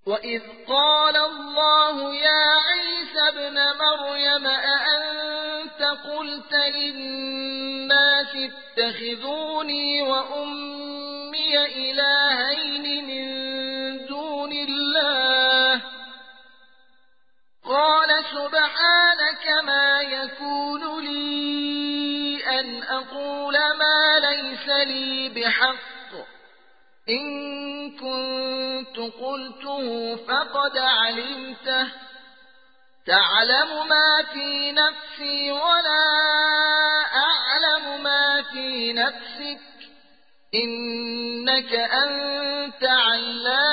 وإذ قال الله يا عيسى ابن مريم أأنت قلت للناس اتخذوني وأمي إلهين من دون الله قال سبحانك ما يكون لي أن أقول ما ليس لي بحق إن كنت قلته فقد علمته تعلم ما في نفسي ولا أعلم ما في نفسك إنك أنت علام